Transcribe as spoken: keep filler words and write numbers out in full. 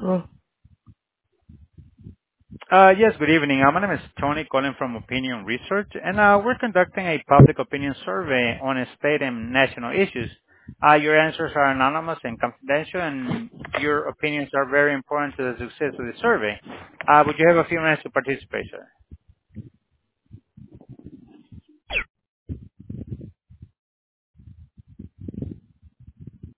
Oh, Uh Yes, good evening. Uh, My name is Tony, calling from Opinion Research, and uh we're conducting a public opinion survey on state and national issues. Uh Your answers are anonymous and confidential, and your opinions are very important to the success of the survey. Uh Would you have a few minutes to participate, sir?